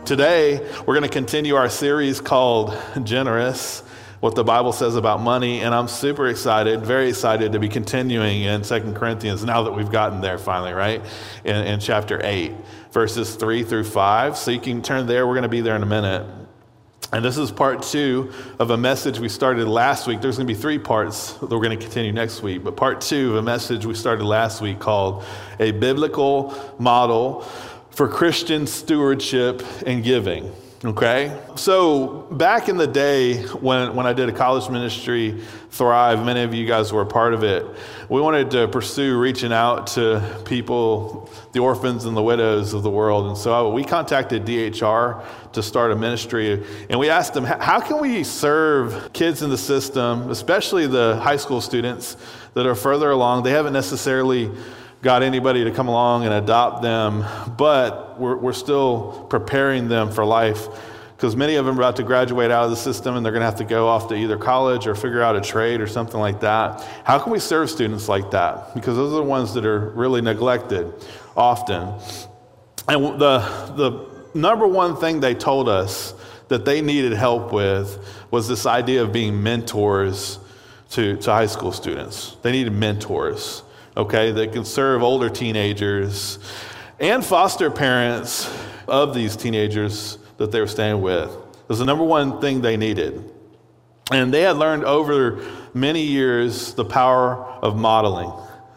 Today, we're going to continue our series called Generous, what the Bible says about money, and I'm super excited, very excited to be continuing in 2 Corinthians now that we've gotten there finally, right? In chapter 8, verses 3 through 5. So you can turn there, we're going to be there in a minute. And this is part 2 of a message we started last week. There's going to be 3 parts that we're going to continue next week, but part 2 of a message we started last week called A Biblical Model for Christian Stewardship and Giving. Okay? So back in the day when I did a college ministry, Thrive, many of you guys were a part of it, we wanted to pursue reaching out to people, the orphans and the widows of the world. And so we contacted DHR to start a ministry. And we asked them, how can we serve kids in the system, especially the high school students that are further along? They haven't necessarily got anybody to come along and adopt them, but we're still preparing them for life because many of them are about to graduate out of the system and they're going to have to go off to either college or figure out a trade or something like that. How can we serve students like that? Because those are the ones that are really neglected often. And the number one thing they told us that they needed help with was this idea of being mentors to high school students. They needed mentors. Okay, that can serve older teenagers and foster parents of these teenagers that they were staying with. It was the number one thing they needed. And they had learned over many years the power of modeling.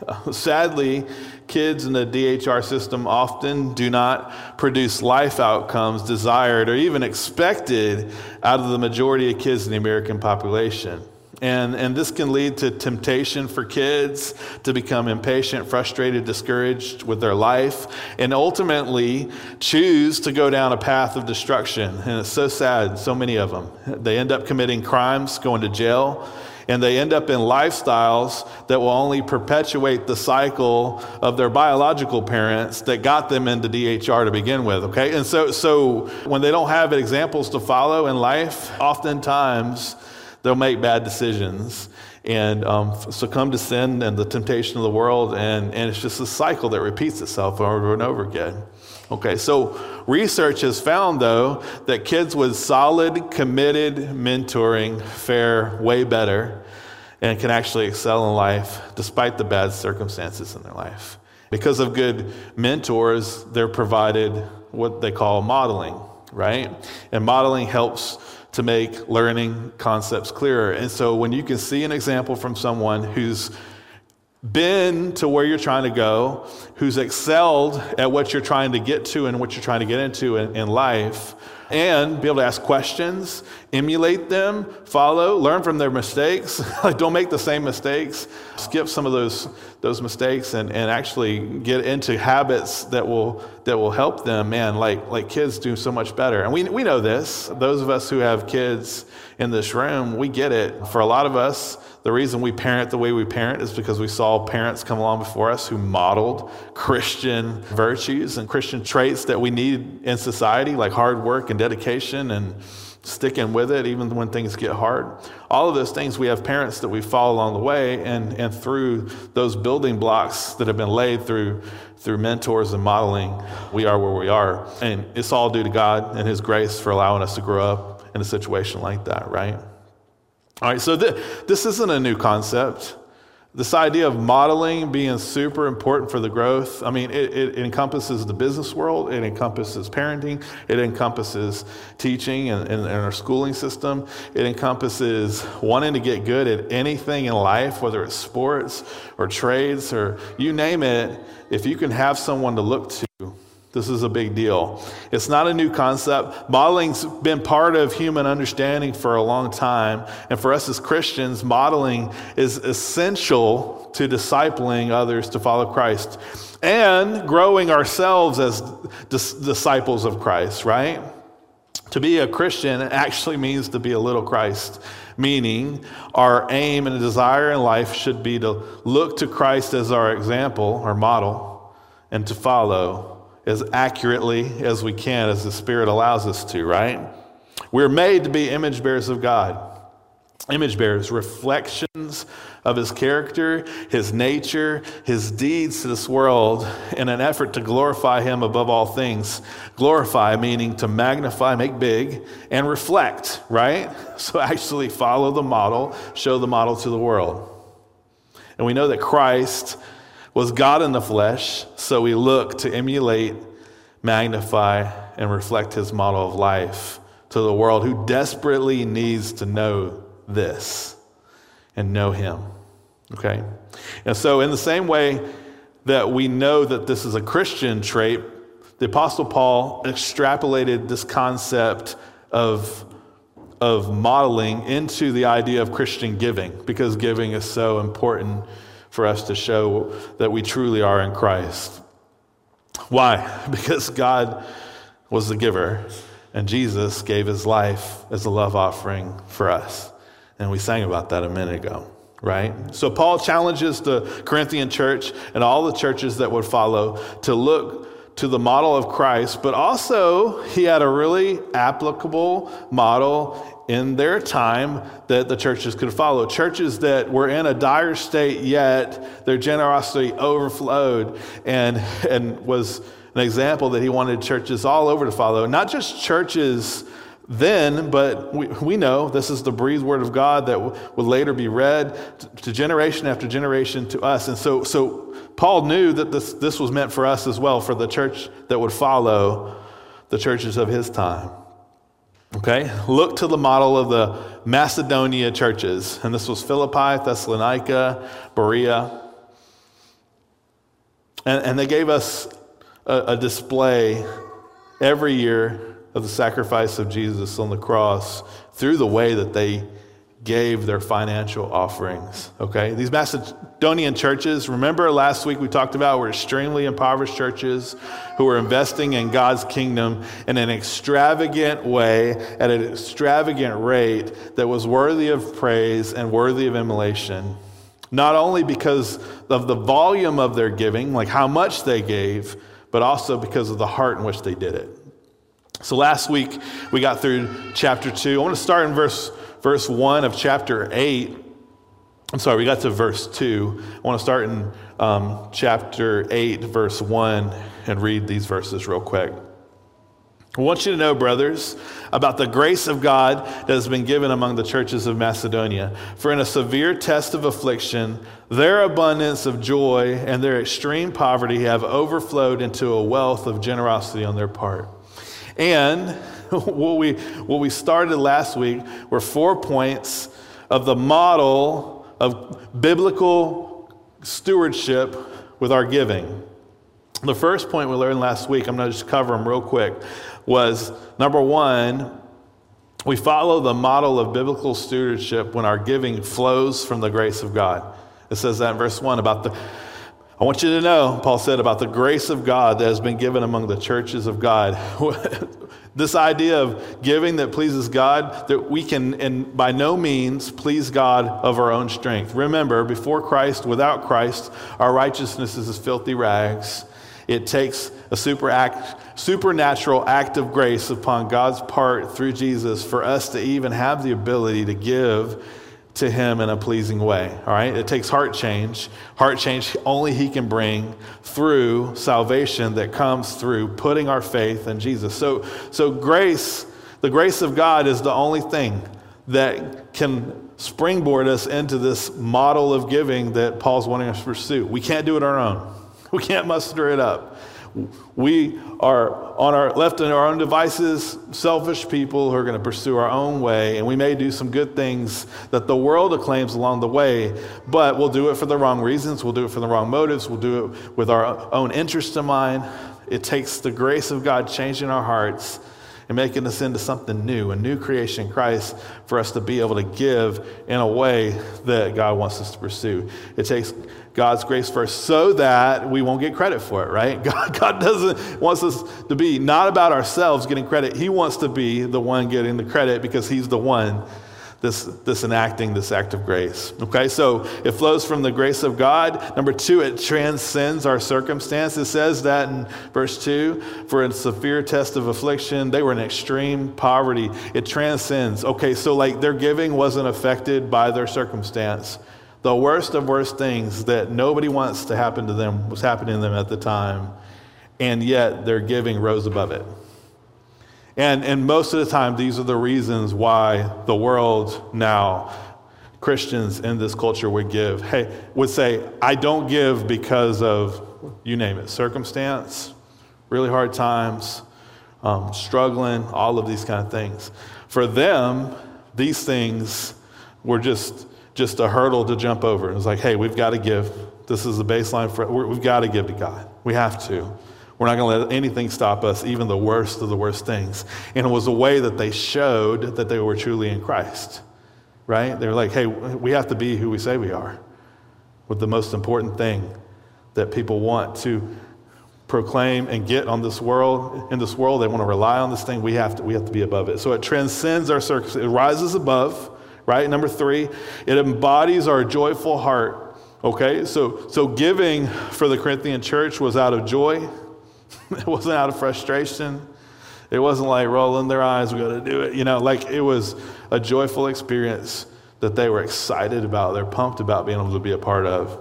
Sadly, kids in the DHR system often do not produce life outcomes desired or even expected out of the majority of kids in the American population. And this can lead to temptation for kids to become impatient, frustrated, discouraged with their life, and ultimately choose to go down a path of destruction. And it's so sad, so many of them. They end up committing crimes, going to jail, and they end up in lifestyles that will only perpetuate the cycle of their biological parents that got them into DHR to begin with, okay? And so when they don't have examples to follow in life, oftentimes they'll make bad decisions and succumb to sin and the temptation of the world, and it's just a cycle that repeats itself over and over again. Okay, so research has found, though, that kids with solid, committed mentoring fare way better and can actually excel in life despite the bad circumstances in their life. Because of good mentors, they're provided what they call modeling, right? And modeling helps to make learning concepts clearer. And so when you can see an example from someone who's been to where you're trying to go, who's excelled at what you're trying to get to and what you're trying to get into in life, and be able to ask questions, emulate them, follow, learn from their mistakes. Like, don't make the same mistakes. Skip some of those mistakes and actually get into habits that will help them. Man, like kids do so much better. And we know this. Those of us who have kids in this room, we get it. For a lot of us, the reason we parent the way we parent is because we saw parents come along before us who modeled Christian virtues and Christian traits that we need in society, like hard work and dedication and sticking with it even when things get hard. All of those things, we have parents that we follow along the way, and through those building blocks that have been laid through mentors and modeling, we are where we are. And it's all due to God and His grace for allowing us to grow up in a situation like that, right? All right, so this isn't a new concept. This idea of modeling being super important for the growth, I mean, it encompasses the business world, it encompasses parenting, it encompasses teaching and our schooling system, it encompasses wanting to get good at anything in life, whether it's sports or trades or you name it. If you can have someone to look to, this is a big deal. It's not a new concept. Modeling's been part of human understanding for a long time. And for us as Christians, modeling is essential to discipling others to follow Christ and growing ourselves as disciples of Christ, right? To be a Christian actually means to be a little Christ, meaning our aim and desire in life should be to look to Christ as our example, our model, and to follow as accurately as we can, as the Spirit allows us to, right? We're made to be image bearers of God. image bearers, reflections of his character, his nature, his deeds to this world in an effort to glorify him above all things. Glorify meaning to magnify, make big, and reflect, right? So actually follow the model, show the model to the world. And we know that Christ was God in the flesh, so we look to emulate, magnify, and reflect his model of life to the world who desperately needs to know this and know him. Okay? And so in the same way that we know that this is a Christian trait, the Apostle Paul extrapolated this concept of modeling into the idea of Christian giving, because giving is so important for us to show that we truly are in Christ. Why? Because God was the giver, and Jesus gave his life as a love offering for us. And we sang about that a minute ago, right? So Paul challenges the Corinthian church and all the churches that would follow to look to the model of Christ, but also he had a really applicable model in their time that the churches could follow. Churches that were in a dire state, yet their generosity overflowed and was an example that he wanted churches all over to follow. Not just churches then, but we know this is the breathed word of God that would later be read to generation after generation to us. And so Paul knew that this was meant for us as well, for the church that would follow the churches of his time. Okay? Look to the model of the Macedonia churches. And this was Philippi, Thessalonica, Berea. And they gave us a display every year of the sacrifice of Jesus on the cross through the way that they gave their financial offerings. Okay? These Macedonian churches, remember last week we talked about, were extremely impoverished churches who were investing in God's kingdom in an extravagant way, at an extravagant rate that was worthy of praise and worthy of emulation. Not only because of the volume of their giving, like how much they gave, but also because of the heart in which they did it. So last week we got through chapter 2. I want to start in verse 1 of chapter 8. I'm sorry, we got to verse 2. I want to start in chapter 8, verse 1, and read these verses real quick. I want you to know, brothers, about the grace of God that has been given among the churches of Macedonia. For in a severe test of affliction, their abundance of joy and their extreme poverty have overflowed into a wealth of generosity on their part. And what we started last week were 4 points of the model of biblical stewardship with our giving. The first point we learned last week, I'm going to just cover them real quick, was number 1, we follow the model of biblical stewardship when our giving flows from the grace of God. It says that in verse 1 I want you to know, Paul said, about the grace of God that has been given among the churches of God. This idea of giving that pleases God, that we can, and by no means, please God of our own strength. Remember, before Christ, without Christ, our righteousness is as filthy rags. It takes a supernatural act of grace upon God's part through Jesus for us to even have the ability to give to him in a pleasing way. All right? It takes heart change only he can bring through salvation that comes through putting our faith in Jesus. So grace, the grace of God is the only thing that can springboard us into this model of giving that Paul's wanting us to pursue. We can't do it on our own. We can't muster it up. We are on our left in our own devices, selfish people who are going to pursue our own way, and we may do some good things that the world acclaims along the way, but we'll do it for the wrong reasons, we'll do it for the wrong motives, we'll do it with our own interest in mind. It takes the grace of God changing our hearts and making us into something new, a new creation in Christ, for us to be able to give in a way that God wants us to pursue. It takes God's grace first so that we won't get credit for it, right? God wants us to be not about ourselves getting credit. He wants to be the one getting the credit because he's the one this enacting this act of grace. Okay, so it flows from the grace of God. Number two, it transcends our circumstance. It says that in verse 2, for in severe test of affliction, they were in extreme poverty. It transcends. Okay, so like their giving wasn't affected by their circumstance. The worst of worst things that nobody wants to happen to them was happening to them at the time, and yet their giving rose above it. And most of the time, these are the reasons why the world now, Christians in this culture would say, I don't give because of, you name it, circumstance, really hard times, struggling, all of these kind of things. For them, these things were just a hurdle to jump over. It was like, hey, we've got to give. This is the baseline we've got to give to God. We have to. We're not going to let anything stop us, even the worst of the worst things. And it was a way that they showed that they were truly in Christ, right? They were like, hey, we have to be who we say we are. With the most important thing that people want to proclaim and get on this world, in this world, they want to rely on this thing. We have to be above it. So it transcends our circumstances. It rises above, right? Number three, it embodies our joyful heart. Okay, so giving for the Corinthian church was out of joy. It wasn't out of frustration. It wasn't like rolling their eyes, we got to do it. Like it was a joyful experience that they were excited about. They're pumped about being able to be a part of.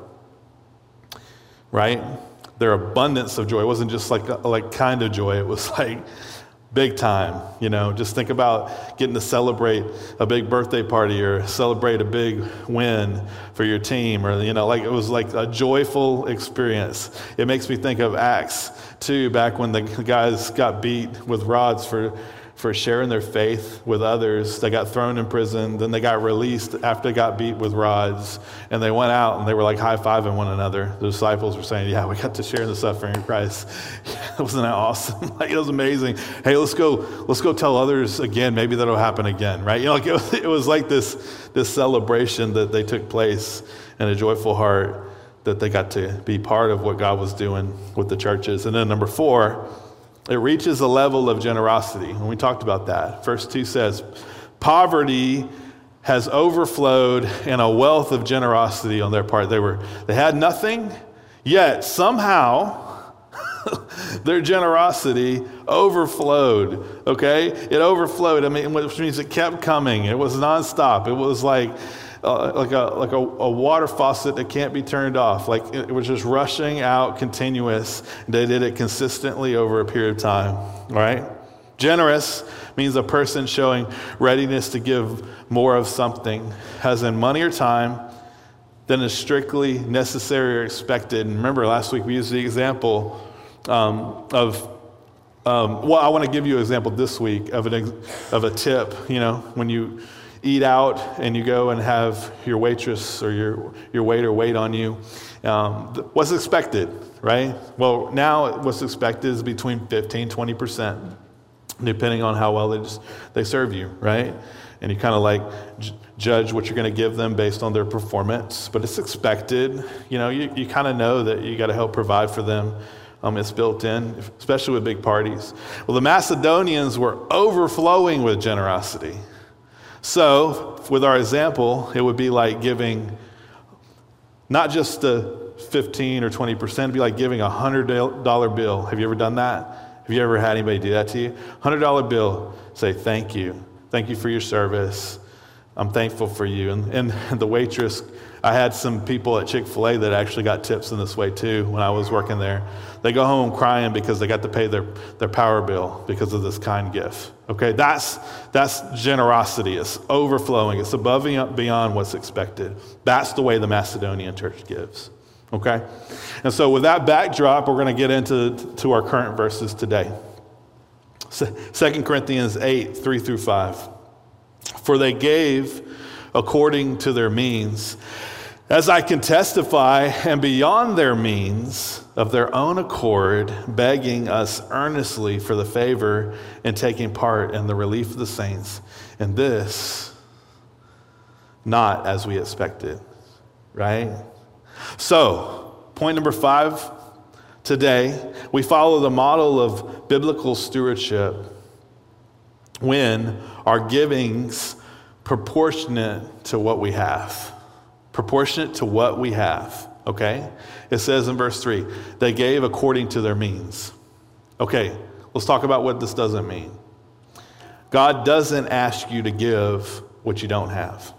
Right? Their abundance of joy. It wasn't just like kind of joy. It was like big time. Just think about getting to celebrate a big birthday party or celebrate a big win for your team, or like it was like a joyful experience. It makes me think of Acts 2, back when the guys got beat with rods for sharing their faith with others. They got thrown in prison, then they got released after they got beat with rods, and they went out and they were like high-fiving one another. The disciples were saying, yeah, we got to share in the suffering of Christ. Wasn't that awesome? Like, it was amazing. Hey, let's go tell others again. Maybe that'll happen again, right? It was like this celebration that they took place in a joyful heart, that they got to be part of what God was doing with the churches. And then number 4, it reaches a level of generosity. And we talked about that. Verse 2 says, poverty has overflowed in a wealth of generosity on their part. They had nothing, yet somehow their generosity overflowed. Okay? It overflowed. Which means it kept coming. It was nonstop. It was like a water faucet that can't be turned off. Like it was just rushing out continuous. They did it consistently over a period of time. All right? Generous means a person showing readiness to give more of something, as in money or time, than is strictly necessary or expected. And remember, last week we used the example I want to give you an example this week of a tip. When you eat out and you go and have your waitress or your waiter wait on you, what's expected, right? Well, now what's expected is between 15-20%, depending on how well they serve you, right? And you kind of like judge what you're going to give them based on their performance, but it's expected. You kind of know that you got to help provide for them. It's built in, especially with big parties. Well, the Macedonians were overflowing with generosity. So, with our example, it would be like giving not just the 15 or 20%, it'd be like giving a $100 bill. Have you ever done that? Have you ever had anybody do that to you? $100 bill, say thank you. Thank you for your service. I'm thankful for you. And the waitress, I had some people at Chick-fil-A that actually got tips in this way too when I was working there. They go home crying because they got to pay their power bill because of this kind gift. Okay, that's generosity. It's overflowing. It's above and beyond what's expected. That's the way the Macedonian church gives. Okay? And so with that backdrop, we're going to get into our current verses today. 2 Corinthians 8, 3-5. For they gave according to their means, as I can testify, and beyond their means, of their own accord, begging us earnestly for the favor and taking part in the relief of the saints. And this, not as we expected, right? So, point number 5, today, we follow the model of biblical stewardship when our givings proportionate to what we have. Proportionate to what we have, okay? It says in verse 3, they gave according to their means. Okay, let's talk about what this doesn't mean. God doesn't ask you to give what you don't have.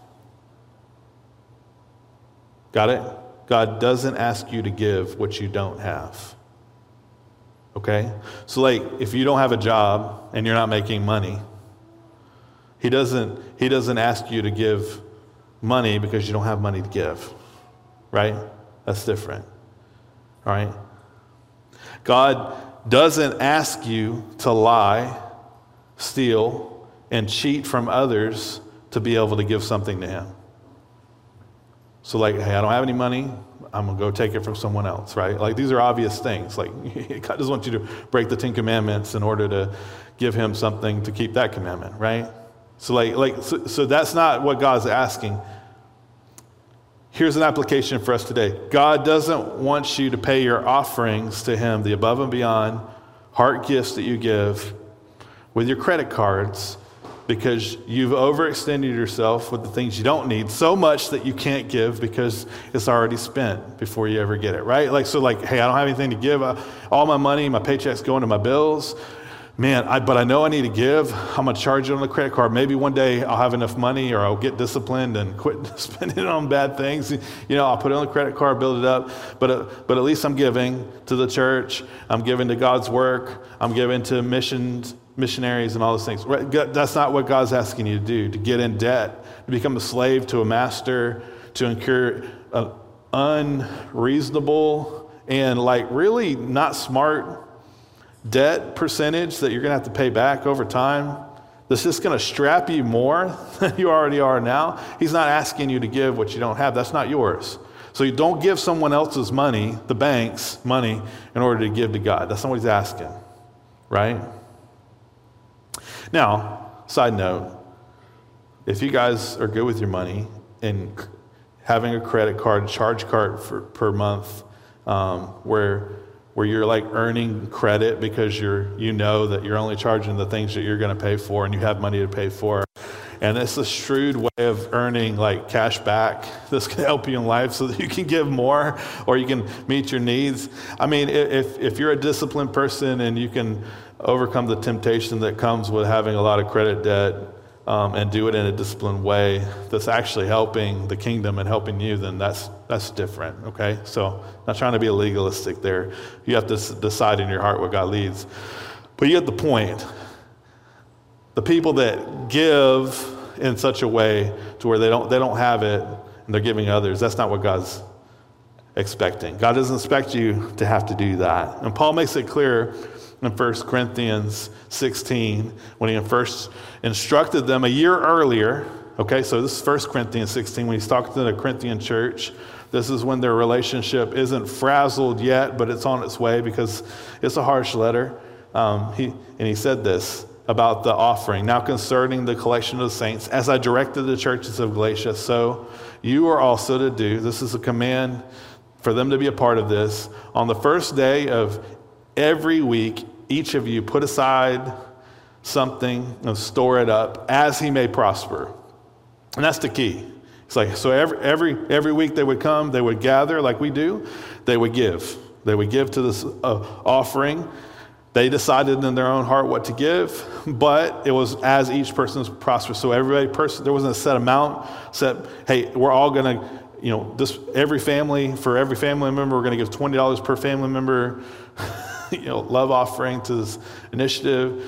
Got it? God doesn't ask you to give what you don't have. Okay? So like, if you don't have a job and you're not making money, He doesn't ask you to give money because you don't have money to give. Right? That's different. All right? God doesn't ask you to lie, steal, and cheat from others to be able to give something to Him. So like, hey, I don't have any money, I'm going to go take it from someone else, right? Like, these are obvious things. Like, God doesn't want you to break the 10 commandments in order to give Him something to keep that commandment, right? So that's not what God's asking. Here's an application for us today. God doesn't want you to pay your offerings to Him, the above and beyond heart gifts that you give, with your credit cards, because you've overextended yourself with the things you don't need so much that you can't give because it's already spent before you ever get it, right? Hey, I don't have anything to give. All my money, my paycheck's going to my bills. Man, but I know I need to give. I'm going to charge it on the credit card. Maybe one day I'll have enough money, or I'll get disciplined and quit spending it on bad things. I'll put it on the credit card, build it up. But at least I'm giving to the church. I'm giving to God's work. I'm giving to missionaries and all those things. Right? That's not what God's asking you to do, to get in debt, to become a slave to a master, to incur an unreasonable and really not smart debt percentage that you're going to have to pay back over time. That's just going to strap you more than you already are now. He's not asking you to give what you don't have. That's not yours. So you don't give someone else's money, the bank's money, in order to give to God. That's not what He's asking, right? Now, side note, if you guys are good with your money and having a credit card, charge card per month, where you're earning credit because you know that you're only charging the things that you're going to pay for and you have money to pay for. And it's a shrewd way of earning cash back that's going to help you in life so that you can give more or you can meet your needs. I mean, if you're a disciplined person and you can overcome the temptation that comes with having a lot of credit debt and do it in a disciplined way that's actually helping the kingdom and helping you, then that's different, okay? So not trying to be legalistic there. You have to decide in your heart what God leads. But you get the point. The people that give in such a way to where they don't have it and they're giving others, that's not what God's expecting. God doesn't expect you to have to do that. And Paul makes it clear in 1 Corinthians 16 when he first instructed them a year earlier. Okay, so this is 1 Corinthians 16 when he's talking to the Corinthian church. This is when their relationship isn't frazzled yet, but it's on its way because it's a harsh letter. He said this about the offering. Now concerning the collection of the saints, as I directed the churches of Galatia, so you are also to do. This is a command for them to be a part of this. On the first day of every week, each of you put aside something and store it up as he may prosper. And that's the key. It's so every week they would come, they would gather like we do, they would give. They would give to this offering. They decided in their own heart what to give, but it was as each person prospered. So there wasn't a set amount, hey, we're all going to, every family member, we're going to give $20 per family member, love offering to this initiative.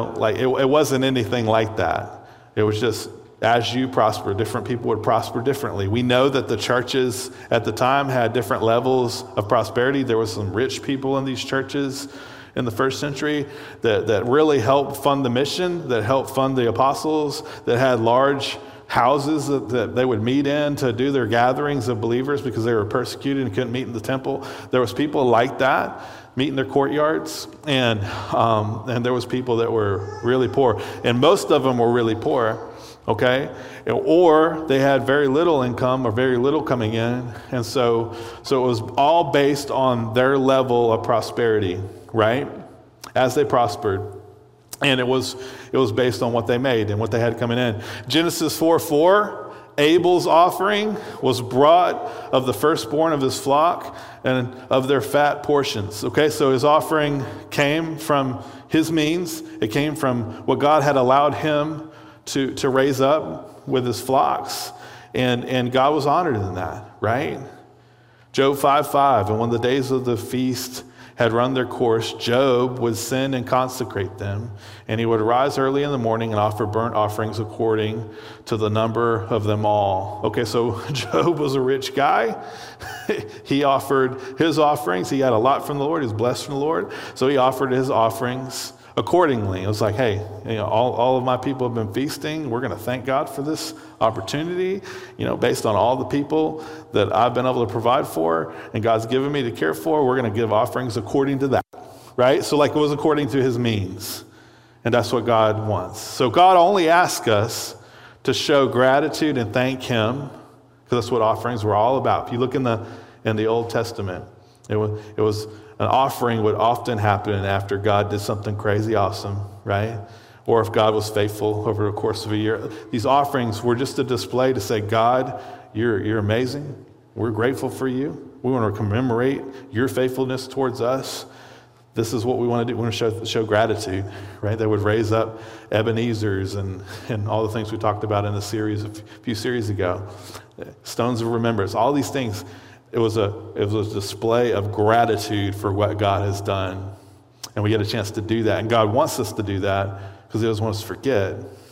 It wasn't anything like that. It was just as you prosper, different people would prosper differently. We know that the churches at the time had different levels of prosperity. There was some rich people in these churches in the first century that really helped fund the mission, that helped fund the apostles, that had large houses that they would meet in to do their gatherings of believers because they were persecuted and couldn't meet in the temple. There was people like that meet in their courtyards, and there was people that were really poor, and most of them were really poor, okay? Or they had very little income or very little coming in, and so it was all based on their level of prosperity, right? As they prospered. And it was based on what they made and what they had coming in. Genesis 4:4, Abel's offering was brought of the firstborn of his flock and of their fat portions. Okay, so his offering came from his means. It came from what God had allowed him to raise up with his flocks. And God was honored in that, right? Job 5:5, and when the days of the feast had run their course, Job would sin and consecrate them, and he would rise early in the morning and offer burnt offerings according to the number of them all. Okay, so Job was a rich guy. He offered his offerings. He had a lot from the Lord. He was blessed from the Lord. So he offered his offerings accordingly. It was like, hey, all of my people have been feasting. We're going to thank God for this opportunity, based on all the people that I've been able to provide for and God's given me to care for. We're going to give offerings according to that, right? So like it was according to his means. And that's what God wants. So God only asks us to show gratitude and thank him, because that's what offerings were all about. If you look in the Old Testament, it was an offering would often happen after God did something crazy awesome, right? Or if God was faithful over the course of a year. These offerings were just a display to say, God, you're amazing. We're grateful for you. We want to commemorate your faithfulness towards us. This is what we want to do. We want to show gratitude, right? They would raise up Ebenezer's and all the things we talked about in the series a few series ago. Stones of remembrance, all these things. It was a display of gratitude for what God has done. And we get a chance to do that. And God wants us to do that because he doesn't want us to forget.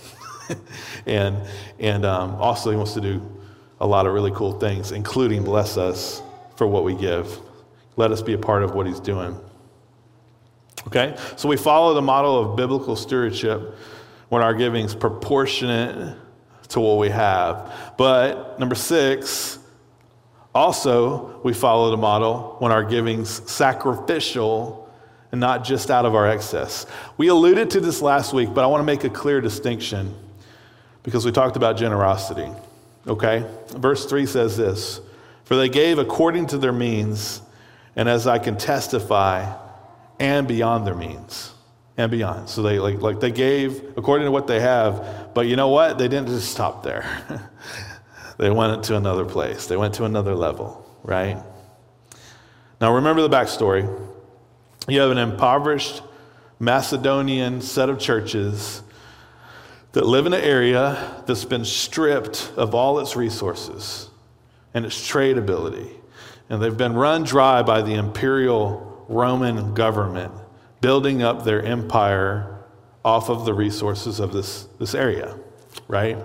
and also he wants to do a lot of really cool things, including bless us for what we give. Let us be a part of what he's doing. Okay? So we follow the model of biblical stewardship when our giving is proportionate to what we have. But number 6, also, we follow the model when our giving's sacrificial and not just out of our excess. We alluded to this last week, but I want to make a clear distinction because we talked about generosity. Okay? Verse 3 says this, for they gave according to their means, and as I can testify, and beyond their means. And beyond. So they gave according to what they have, but you know what? They didn't just stop there. They went to another place. They went to another level, right? Now remember the backstory. You have an impoverished Macedonian set of churches that live in an area that's been stripped of all its resources and its trade ability. And they've been run dry by the imperial Roman government, building up their empire off of the resources of this area, right?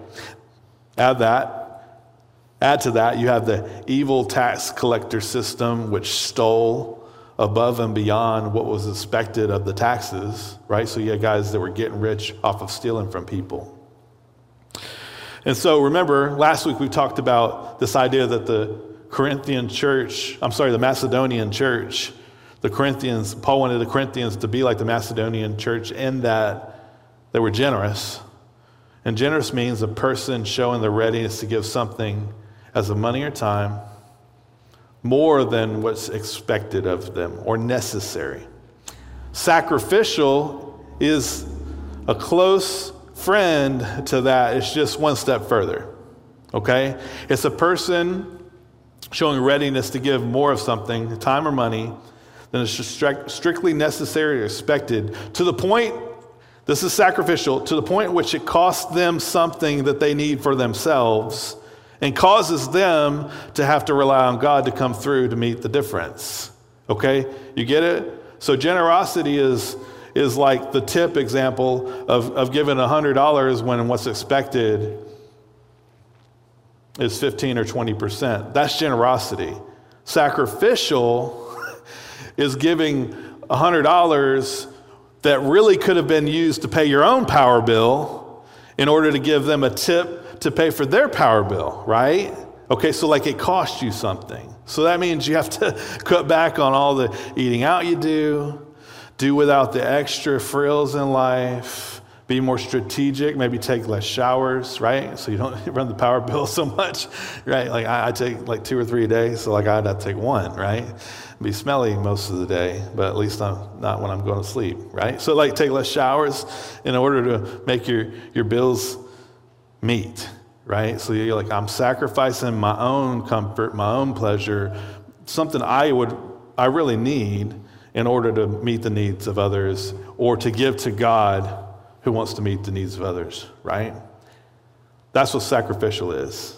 Add to that, you have the evil tax collector system, which stole above and beyond what was expected of the taxes, right? So you had guys that were getting rich off of stealing from people. And so remember, last week we talked about this idea that the Macedonian church, Paul wanted the Corinthians to be like the Macedonian church in that they were generous. And generous means a person showing the readiness to give something as of money or time more than what's expected of them or necessary. Sacrificial is a close friend to that. It's just one step further, okay? It's a person showing readiness to give more of something, time or money, than is strictly necessary or expected, to the point, this is sacrificial, to the point in which it costs them something that they need for themselves and causes them to have to rely on God to come through to meet the difference. Okay? You get it? So generosity is like the tip example of giving $100 when what's expected is 15 or 20%. That's generosity. Sacrificial is giving $100 that really could have been used to pay your own power bill in order to give them a tip to pay for their power bill, right? Okay, so like it costs you something. So that means you have to cut back on all the eating out you do without the extra frills in life, Be more strategic, maybe take less showers, right? So you don't run the power bill so much, right? Like I take like 2 or 3 a day, so like I'd have to take one, right? Be smelly most of the day, but at least I'm not when I'm going to sleep, right? So like take less showers in order to make your bills meet, right? So you're like, I'm sacrificing my own comfort, my own pleasure, something I really need in order to meet the needs of others or to give to God who wants to meet the needs of others, right? That's what sacrificial is.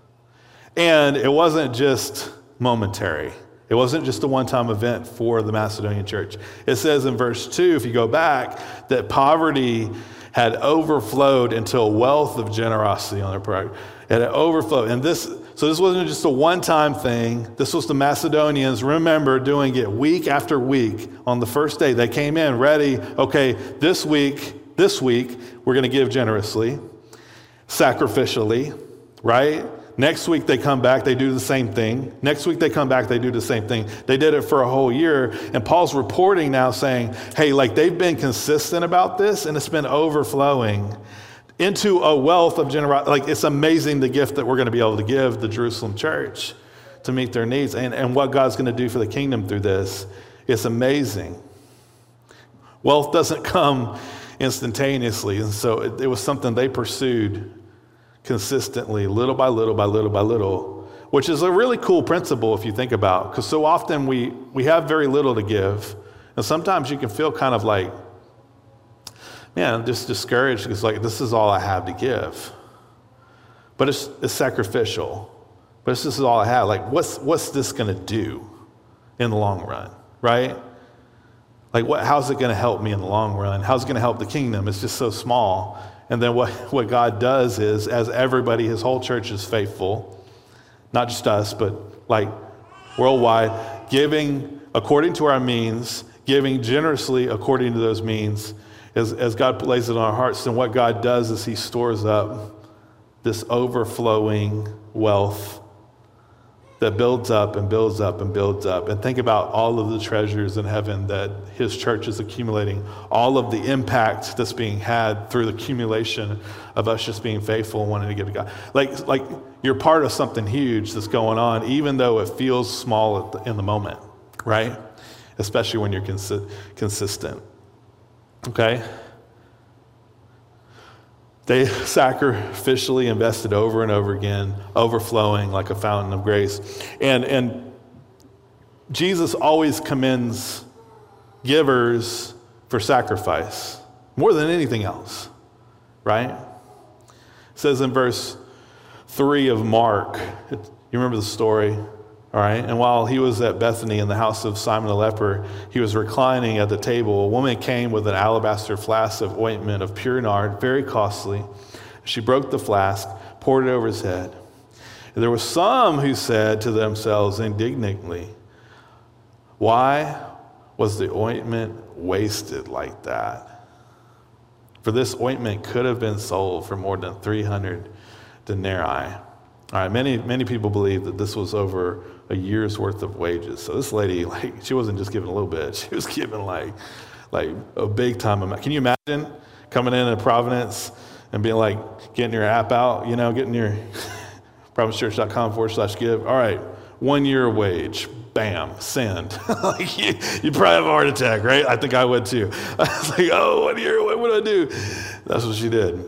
And it wasn't just momentary. It wasn't just a one-time event for the Macedonian church. It says in verse 2, if you go back, that poverty had overflowed into a wealth of generosity on their part. It had overflowed. And this wasn't just a one-time thing. This was the Macedonians, remember, doing it week after week. On the first day, they came in ready. Okay, this week, we're going to give generously, sacrificially, right? Next week they come back, they do the same thing. Next week they come back, they do the same thing. They did it for a whole year. And Paul's reporting now saying, hey, like they've been consistent about this and it's been overflowing into a wealth of generosity. Like it's amazing the gift that we're going to be able to give the Jerusalem church to meet their needs and what God's going to do for the kingdom through this. It's amazing. Wealth doesn't come instantaneously. And so it was something they pursued consistently, little by little by little by little, which is a really cool principle if you think about, because so often we have very little to give, and sometimes you can feel kind of like, man, just discouraged because like this is all I have to give. But it's sacrificial. But this is all I have. Like what's this going to do in the long run, right? Like how's it going to help me in the long run? How's it going to help the kingdom? It's just so small. And then what God does is, as everybody, his whole church is faithful, not just us, but like worldwide, giving according to our means, giving generously according to those means, as God places it on our hearts, then what God does is he stores up this overflowing wealth that builds up and builds up and builds up. And think about all of the treasures in heaven that his church is accumulating, all of the impact that's being had through the accumulation of us just being faithful and wanting to give to God. Like you're part of something huge that's going on, even though it feels small in the moment, right? Especially when you're consistent, okay? They sacrificially invested over and over again, overflowing like a fountain of grace. And Jesus always commends givers for sacrifice, more than anything else, right? It says in verse 3 of Mark, you remember the story, all right? And while he was at Bethany in the house of Simon the leper, he was reclining at the table. A woman came with an alabaster flask of ointment of pure nard, very costly. She broke the flask, poured it over his head. And there were some who said to themselves indignantly, why was the ointment wasted like that? For this ointment could have been sold for more than 300 denarii. All right, many people believe that this was over a year's worth of wages. So this lady, like, she wasn't just giving a little bit. She was giving like a big time amount. Can you imagine coming in at Providence and being like, getting your app out, getting your providencechurch.com/give. All right, 1 year wage. Bam, send. Like you probably have a heart attack, right? I think I would too. I was like, 1 year, what would I do? That's what she did.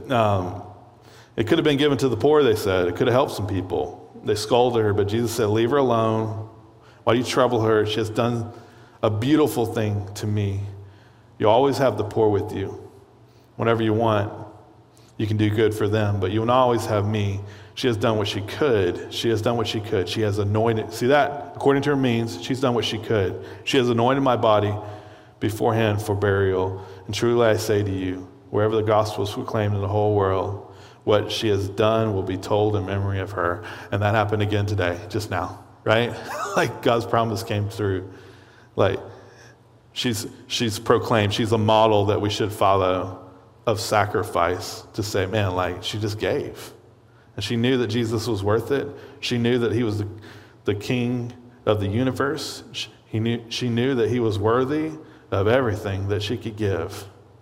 It could have been given to the poor, they said. It could have helped some people. They scolded her, but Jesus said, leave her alone. Why do you trouble her? She has done a beautiful thing to me. You always have the poor with you. Whatever you want, you can do good for them, but you will not always have me. She has done what she could. She has done what she could. She has anointed, see that? According to her means, she's done what she could. She has anointed my body beforehand for burial. And truly I say to you, wherever the gospel is proclaimed in the whole world, what she has done will be told in memory of her. And that happened again today, just now, right? Like God's promise came through. Like she's proclaimed, she's a model that we should follow of sacrifice to say, man, like she just gave. And she knew that Jesus was worth it. She knew that he was the king of the universe. She knew that he was worthy of everything that she could give.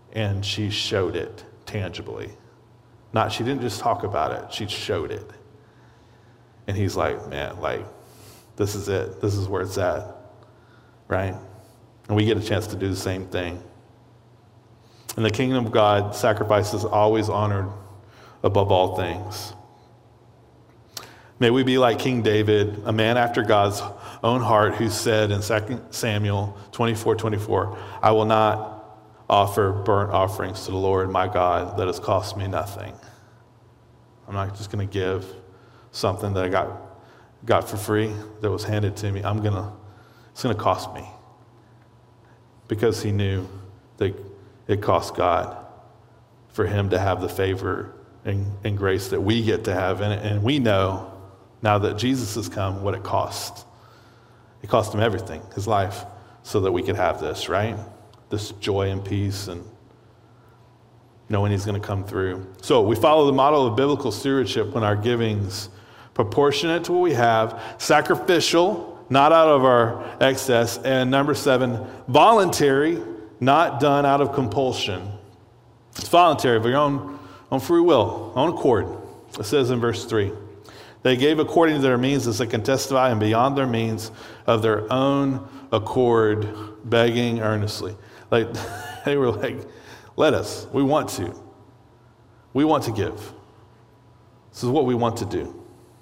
and she showed it tangibly. She didn't just talk about it, she showed it. And he's like, man, this is it. This is where it's at, right? And we get a chance to do the same thing. In the kingdom of God, sacrifice is always honored above all things. May we be like King David, a man after God's own heart, who said in 2 Samuel 24:24, I will not offer burnt offerings to the Lord my God that has cost me nothing. I'm not just going to give something that I got for free, that was handed to me. It's going to cost me. Because he knew that it cost God for him to have the favor and grace that we get to have in it. And we know now that Jesus has come what it cost. It cost him everything, his life, so that we could have this, right? This joy and peace and knowing he's going to come through. So we follow the model of biblical stewardship when our giving's proportionate to what we have, sacrificial, not out of our excess, and number 7, voluntary, not done out of compulsion. It's voluntary of your own free will, own accord. It says in verse 3, they gave according to their means as they can testify, and beyond their means of their own accord, begging earnestly. They were like, let us. We want to. We want to give. This is what we want to do.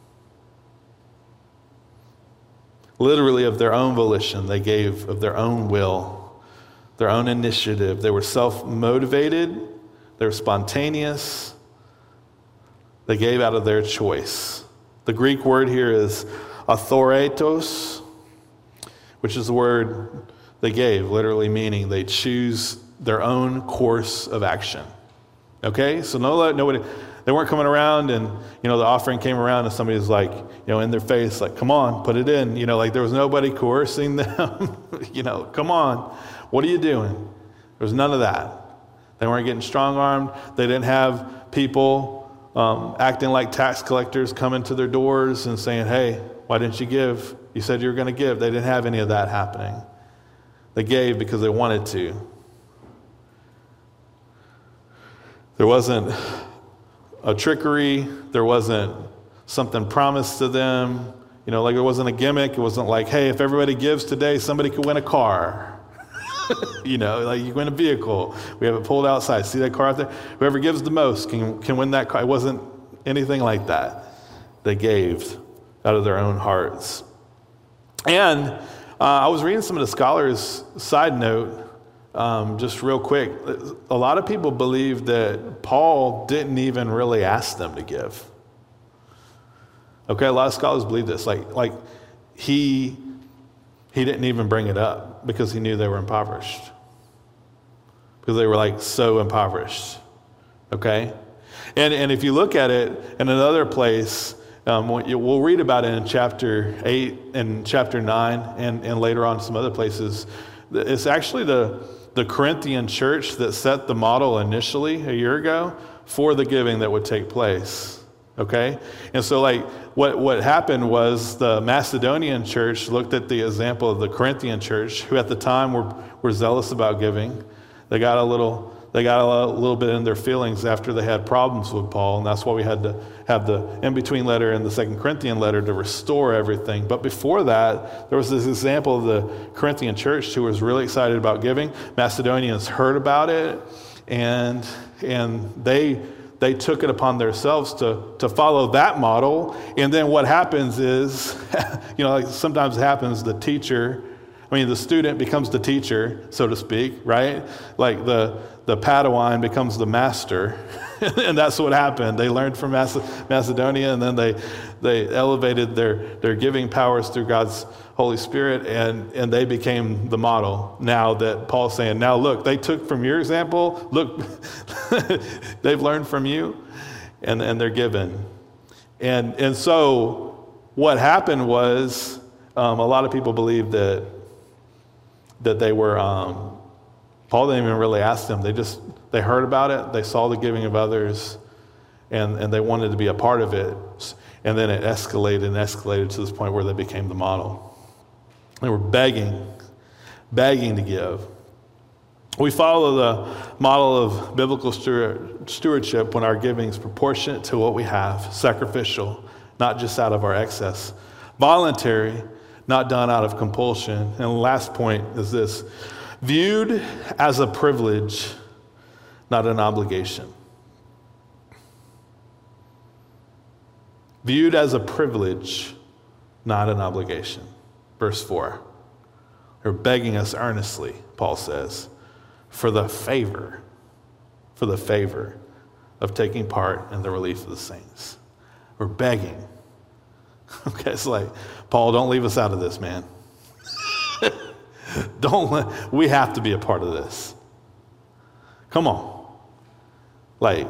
Literally of their own volition, they gave of their own will, their own initiative. They were self-motivated. They were spontaneous. They gave out of their choice. The Greek word here is authoritos, which is the word they gave, literally meaning they choose their own course of action. Okay? So nobody, they weren't coming around and, the offering came around and somebody was like, in their face, like, come on, put it in. There was nobody coercing them. Come on, what are you doing? There was none of that. They weren't getting strong-armed. They didn't have people acting like tax collectors coming to their doors and saying, hey, why didn't you give? You said you were going to give. They didn't have any of that happening. They gave because they wanted to. There wasn't a trickery. There wasn't something promised to them. There wasn't a gimmick. It wasn't like, hey, if everybody gives today, somebody could win a car. You win a vehicle. We have it pulled outside. See that car out there? Whoever gives the most can win that car. It wasn't anything like that. They gave out of their own hearts. And I was reading some of the scholars' side note, just real quick. A lot of people believe that Paul didn't even really ask them to give. Okay, a lot of scholars believe this. Like he didn't even bring it up because he knew they were impoverished. Because they were so impoverished. Okay? And if you look at it in another place, we'll read about it in chapter 8 and chapter 9 and later on some other places. It's actually the Corinthian church that set the model initially a year ago for the giving that would take place. Okay? And so what happened was the Macedonian church looked at the example of the Corinthian church, who at the time were zealous about giving. They got a little bit in their feelings after they had problems with Paul, and that's why we had to have the in-between letter and the 2 Corinthian letter to restore everything. But before that, there was this example of the Corinthian church who was really excited about giving. Macedonians heard about it, and they took it upon themselves to follow that model. And then what happens is, sometimes it happens, the student becomes the teacher, so to speak, right? Like the Padawan becomes the master. And that's what happened. They learned from Macedonia, and then they elevated their giving powers through God's Holy Spirit, and they became the model. Now that Paul's saying, now look, they took from your example, look, they've learned from you, and they're given. And so what happened was, a lot of people believe that they were, Paul didn't even really ask them. They heard about it, they saw the giving of others, and they wanted to be a part of it. And then it escalated to this point where they became the model. They were begging to give. We follow the model of biblical stewardship when our giving is proportionate to what we have, sacrificial, not just out of our excess, voluntary, not done out of compulsion. And the last point is this: viewed as a privilege, not an obligation. Viewed as a privilege, not an obligation. Verse 4. They're begging us earnestly, Paul says, for the favor of taking part in the relief of the saints. We're begging. Okay, it's like, Paul, don't leave us out of this, man. We have to be a part of this. Come on. Like,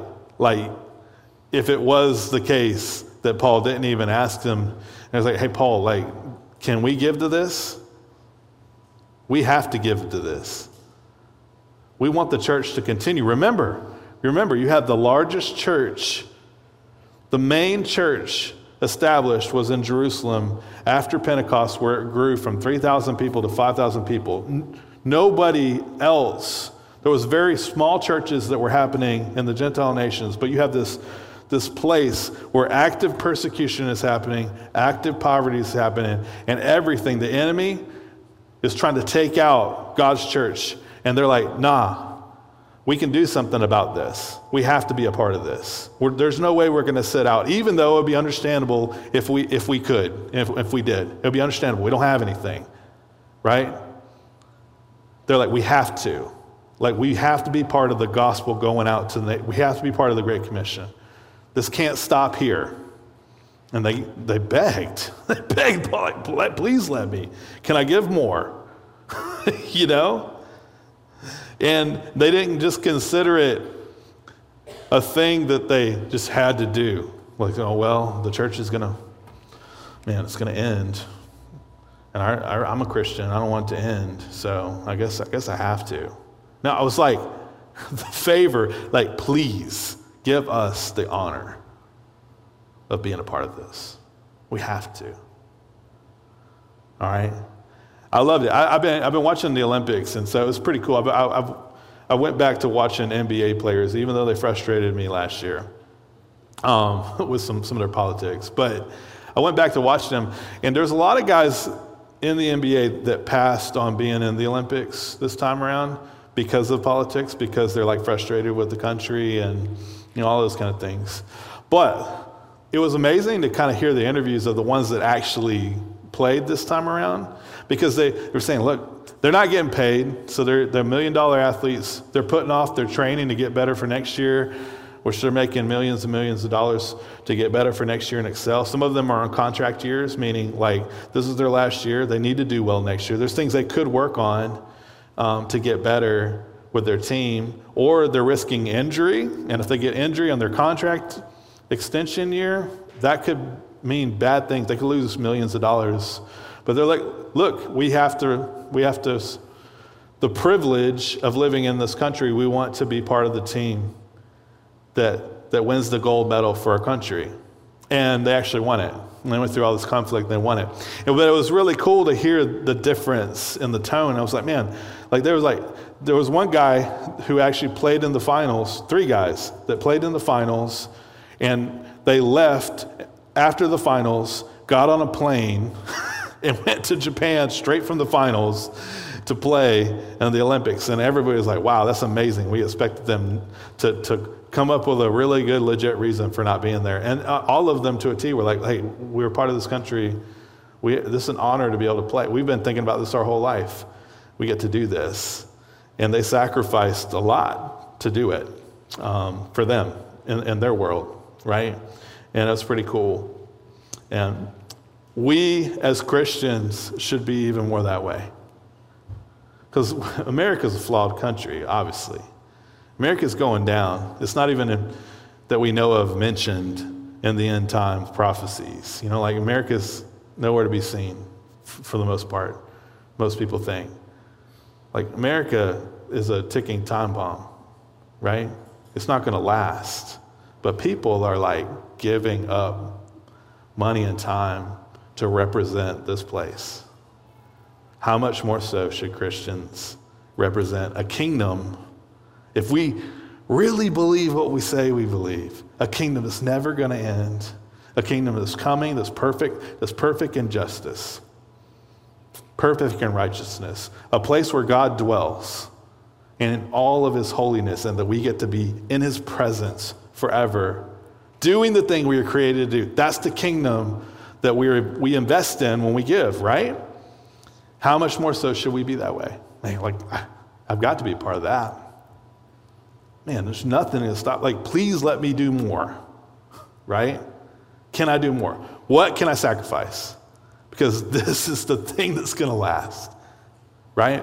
if it was the case that Paul didn't even ask them, and I was like, hey, Paul, like, can we give to this? We have to give to this. We want the church to continue. Remember, you have the largest church. The main church established was in Jerusalem after Pentecost, where it grew from 3,000 people to 5,000 people. Nobody else. There was very small churches that were happening in the Gentile nations, but you have this place where active persecution is happening, active poverty is happening, and everything. The enemy is trying to take out God's church. And they're like, nah, we can do something about this. We have to be a part of this. There's no way we're going to sit out, even though it would be understandable if we could, if we did. It would be understandable. We don't have anything, right? They're like, we have to. Like, we have to be part of the gospel going out we have to be part of the Great Commission. This can't stop here. And they begged. They begged, like, please let me. Can I give more? You know? And they didn't just consider it a thing that they just had to do. Like, oh, well, the church is it's going to end. And I'm a Christian. I don't want it to end. So I guess I have to. No, I was like, the favor, like, please give us the honor of being a part of this. We have to. All right? I loved it. I've been watching the Olympics, and so it was pretty cool. I went back to watching NBA players, even though they frustrated me last year with some of their politics. But I went back to watch them, and there's a lot of guys in the NBA that passed on being in the Olympics this time around because of politics, because they're like frustrated with the country and all those kind of things. But it was amazing to kind of hear the interviews of the ones that actually played this time around, because they were saying, look, they're not getting paid, so they're $1 million athletes. They're putting off their training to get better for next year, which they're making millions and millions of dollars to get better for next year and excel. Some of them are on contract years, meaning like this is their last year. They need to do well next year. There's things they could work on to get better with their team, or they're risking injury. And if they get injury on their contract extension year, that could mean bad things. They could lose millions of dollars. But they're like, look, we have to, the privilege of living in this country, we want to be part of the team that wins the gold medal for our country. And they actually won it. And they went through all this conflict and they won it. But it was really cool to hear the difference in the tone. I was like, man, there was one guy who actually played in the finals, 3 guys that played in the finals, and they left after the finals, got on a plane, and went to Japan straight from the finals to play in the Olympics. And everybody was like, wow, that's amazing. We expected them to come up with a really good, legit reason for not being there. And all of them to a T were like, hey, we're part of this country. This is an honor to be able to play. We've been thinking about this our whole life. We get to do this. And they sacrificed a lot to do it for them in their world, right? And that's pretty cool. And we as Christians should be even more that way. Because America's a flawed country, obviously. America's going down. It's not even that we know of mentioned in the end times prophecies. Like America's nowhere to be seen for the most part, most people think. Like America is a ticking time bomb, right? It's not going to last. But people are like giving up money and time to represent this place. How much more so should Christians represent a kingdom. If we really believe what we say we believe, a kingdom that's never going to end, a kingdom that's coming, that's perfect in justice, perfect in righteousness, a place where God dwells and in all of his holiness, and that we get to be in his presence forever, doing the thing we were created to do. That's the kingdom that we invest in when we give, right? How much more so should we be that way? Man, like, I've got to be a part of that. Man, there's nothing to stop. Like, please let me do more, right? Can I do more? What can I sacrifice? Because this is the thing that's going to last, right?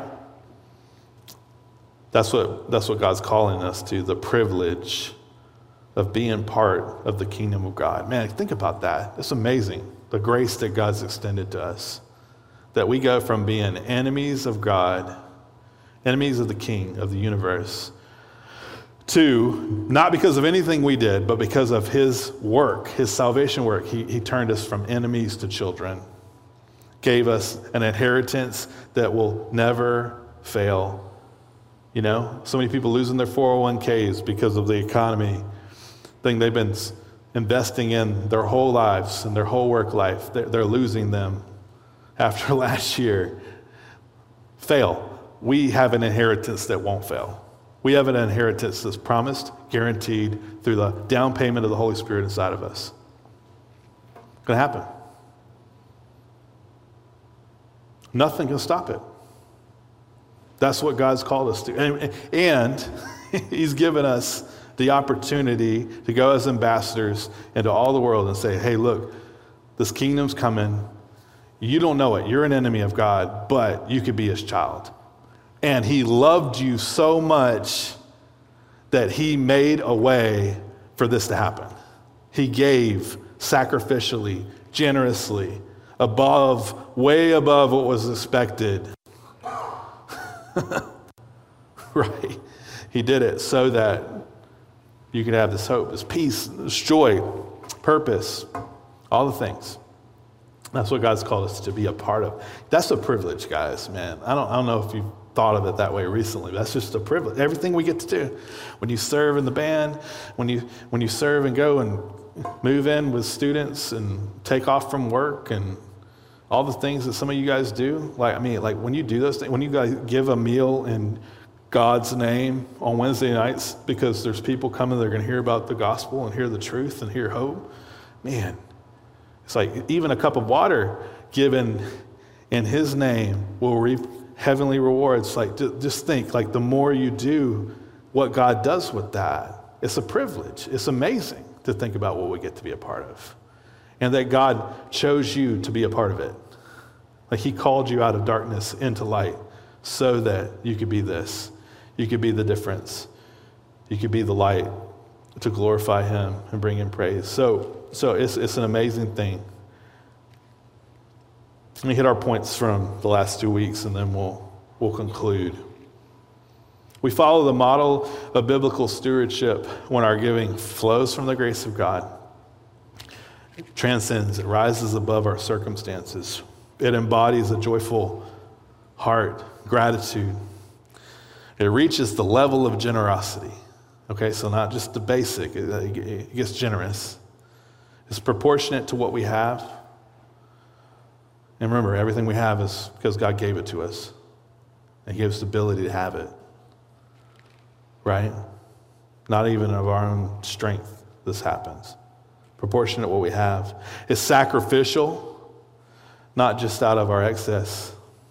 That's what God's calling us to, the privilege of being part of the kingdom of God. Man, think about that. It's amazing, the grace that God's extended to us, that we go from being enemies of God, enemies of the King of the universe, to, not because of anything we did, but because of his work, his salvation work. He turned us from enemies to children, gave us an inheritance that will never fail. You know, so many people losing their 401ks because of the economy thing they've been investing in their whole lives and their whole work life. They're losing them after last year. Fail. We have an inheritance that won't fail. We have an inheritance that's promised, guaranteed through the down payment of the Holy Spirit inside of us. It's going to happen. Nothing can stop it. That's what God's called us to. And he's given us the opportunity to go as ambassadors into all the world and say, hey, look, this kingdom's coming. You don't know it. You're an enemy of God, but you could be his child. And he loved you so much that he made a way for this to happen. He gave sacrificially, generously, way above what was expected. Right? He did it so that you could have this hope, this peace, this joy, purpose, all the things. That's what God's called us to be a part of. That's a privilege, guys, man. I don't know if you've thought of it that way recently. That's just a privilege. Everything we get to do. When you serve in the band, when you serve and go and move in with students and take off from work and all the things that some of you guys do, like when you do those things, when you guys give a meal in God's name on Wednesday nights because there's people coming that are going to hear about the gospel and hear the truth and hear hope, man, it's like even a cup of water given in his name will reap heavenly rewards. Like, just think, like, the more you do what God does with that, it's a privilege. It's amazing to think about what we get to be a part of. And that God chose you to be a part of it. Like, he called you out of darkness into light so that you could be this. You could be the difference. You could be the light to glorify him and bring him praise. So it's an amazing thing. Let me hit our points from the last 2 weeks, and then we'll conclude. We follow the model of biblical stewardship when our giving flows from the grace of God. It transcends, it rises above our circumstances. It embodies a joyful heart, gratitude. It reaches the level of generosity. Okay, so not just the basic, it gets generous. It's proportionate to what we have. And remember, everything we have is because God gave it to us. And he gave us the ability to have it. Right? Not even of our own strength this happens. Proportionate what we have. It's sacrificial, not just out of our excess.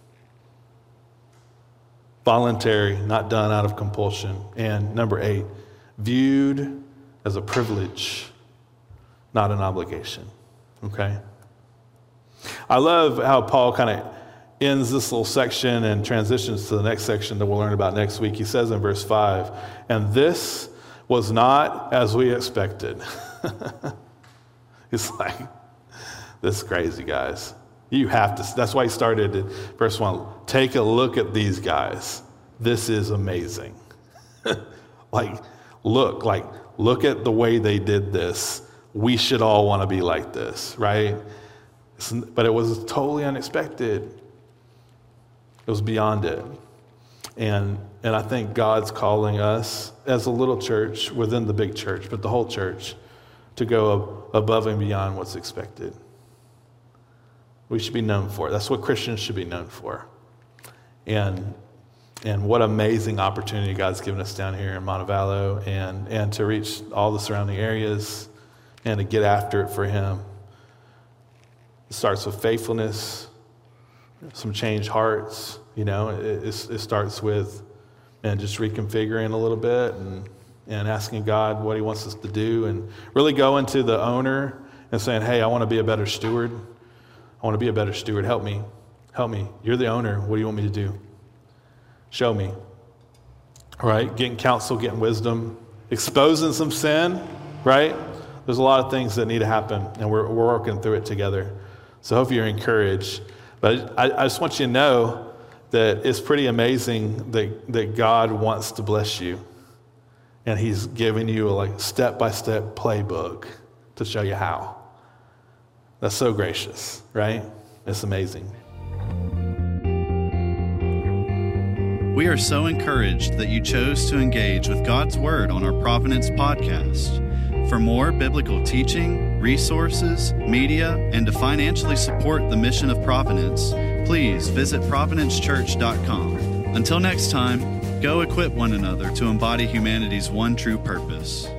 Voluntary, not done out of compulsion. And number 8, viewed as a privilege, not an obligation. Okay? I love how Paul kind of ends this little section and transitions to the next section that we'll learn about next week. He says in verse 5, and this was not as we expected. It's like, this is crazy, guys. You have to, that's why he started at verse 1. Take a look at these guys. This is amazing. Look at the way they did this. We should all want to be like this, right? But it was totally unexpected. It was beyond it. And I think God's calling us as a little church within the big church, but the whole church, to go above and beyond what's expected. We should be known for it. That's what Christians should be known for. And what amazing opportunity God's given us down here in Montevallo and to reach all the surrounding areas and to get after it for Him. It starts with faithfulness, some changed hearts. It starts with just reconfiguring a little bit and asking God what He wants us to do, and really going to the owner and saying, hey, I want to be a better steward. I want to be a better steward. Help me. Help me. You're the owner. What do you want me to do? Show me. All right? Getting counsel, getting wisdom, exposing some sin, right? There's a lot of things that need to happen, and we're working through it together. So I hope you're encouraged. But I just want you to know that it's pretty amazing that God wants to bless you. And He's giving you a step-by-step playbook to show you how. That's so gracious, right? It's amazing. We are so encouraged that you chose to engage with God's Word on our Providence podcast. For more biblical teaching, resources, media, and to financially support the mission of Providence, please visit providencechurch.com. Until next time, go equip one another to embody humanity's one true purpose.